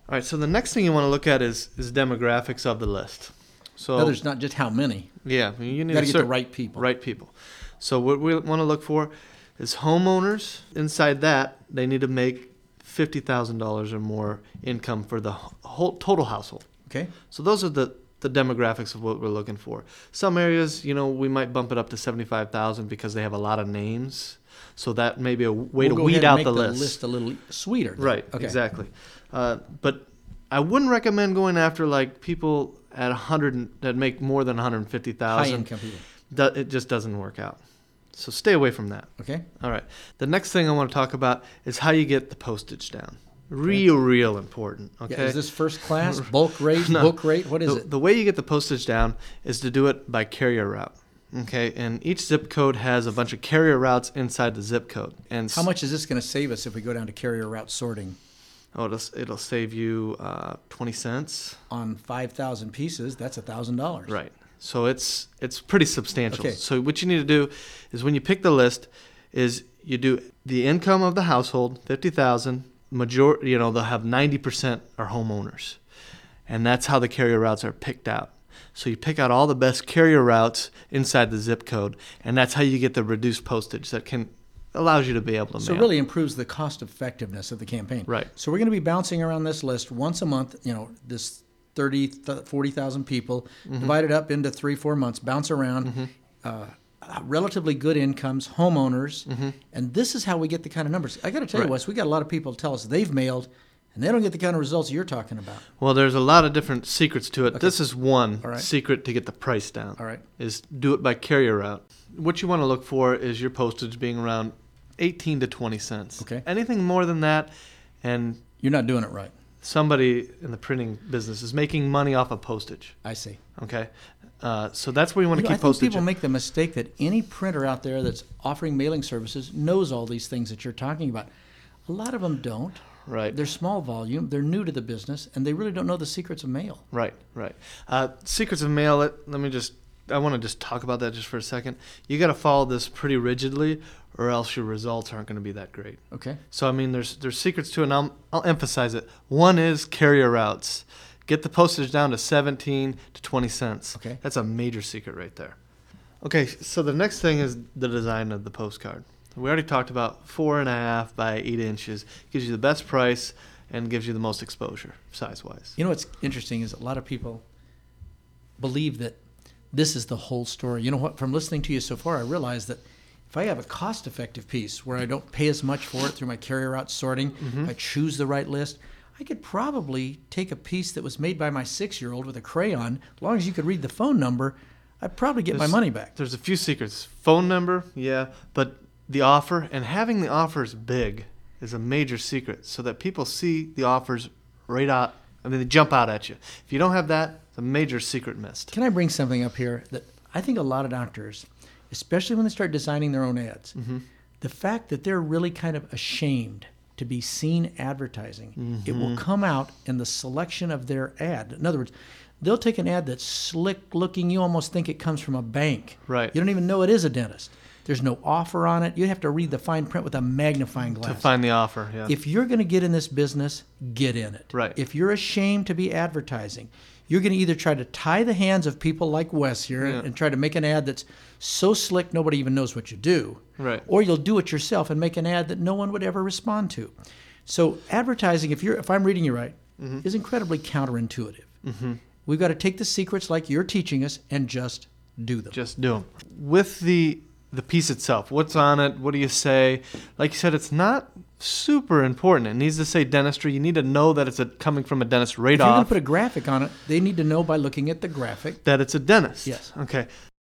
All right, so the next thing you want to look at is demographics of the list. So There's not just how many. yeah, you need You got to to get the right people. Right people. So what we want to look for is homeowners. Inside that, they need to make $50,000 or more income for the whole total household. Okay. So those are the demographics of what we're looking for. Some areas, we might bump it up to 75,000 because they have a lot of names. So that may be a way We'll to go weed ahead and out make the list. list a little sweeter. then. Right, Okay. exactly. But I wouldn't recommend going after like people at 100 that make more than 150,000. High income people. It just doesn't work out. So stay away from that. Okay. All right. The next thing I want to talk about is how you get the postage down. Real important. Okay. Yeah, is this first class, bulk rate, No. book rate? What is it? The way you get the postage down is to do it by carrier route. Okay, and each zip code has a bunch of carrier routes inside the zip code. And How much is this going to save us if we go down to carrier route sorting? Oh, it'll save you 20 cents. On 5,000 pieces, that's $1,000. Right. So it's pretty substantial. Okay. So what you need to do is when you pick the list, is you do the income of the household, 50,000. Majority, they'll have 90% are homeowners, and that's how the carrier routes are picked out. So you pick out all the best carrier routes inside the zip code, and that's how you get the reduced postage that allows you to be able to So mail. it really improves the cost effectiveness of the campaign. Right. So we're going to be bouncing around this list once a month, this 30, 40,000 people, divided up into 3-4 months, bounce around, relatively good incomes, homeowners, and this is how we get the kind of numbers. I got to tell you, Right. Wes, we got a lot of people tell us they've mailed, and they don't get the kind of results you're talking about. Well, there's a lot of different secrets to it. Okay. This is one All right. secret to get the price down. All right. Is do it by carrier route. What you want to look for is your postage being around 18 to 20 cents. Okay. Anything more than that, and You're not doing it right. somebody in the printing business is making money off of postage. I see. Okay. So that's where you want to I keep think postage. people make the mistake that any printer out there that's offering mailing services knows all these things that you're talking about. A lot of them don't. Right. They're small volume, they're new to the business, and they really don't know the secrets of mail. Right. Secrets of mail. I want to just talk about that just for a second. You got to follow this pretty rigidly, or else your results aren't going to be that great. Okay. So there's secrets to it, and I'll emphasize it. One is carrier routes. Get the postage down to 17 to 20 cents. Okay. That's a major secret right there. Okay, so the next thing is the design of the postcard. We already talked about 4.5 by 8 inches. Gives you the best price and gives you the most exposure size-wise. You know what's interesting is a lot of people believe that this is the whole story. You know what? From listening to you so far, I realize that if I have a cost-effective piece where I don't pay as much for it through my carrier route sorting, if I choose the right list, I could probably take a piece that was made by my 6-year-old with a crayon. As long as you could read the phone number, I'd probably get my money back. There's a few secrets. Phone number, yeah, but the offer and having the offers big is a major secret so that people see the offers right out. I mean, they jump out at you. If you don't have that, it's a major secret missed. Can I bring something up here that I think a lot of doctors, especially when they start designing their own ads, the fact that they're really kind of ashamed to be seen advertising, it will come out in the selection of their ad. In other words, they'll take an ad that's slick looking. You almost think it comes from a bank. Right. You don't even know it is a dentist. There's no offer on it. You have to read the fine print with a magnifying glass. To find the offer, yeah. If you're going to get in this business, get in it. Right. If you're ashamed to be advertising, you're going to either try to tie the hands of people like Wes here and try to make an ad that's so slick nobody even knows what you do. Right. Or you'll do it yourself and make an ad that no one would ever respond to. So advertising, if I'm reading you right, is incredibly counterintuitive. We've got to take the secrets like you're teaching us and just do them. Just do them. With the piece itself, what's on it, what do you say? Like you said, it's not super important. It needs to say dentistry. You need to know that it's coming from a dentist right If you're going off. to put a graphic on it, they need to know by looking at the graphic. That it's a dentist. Yes. Okay.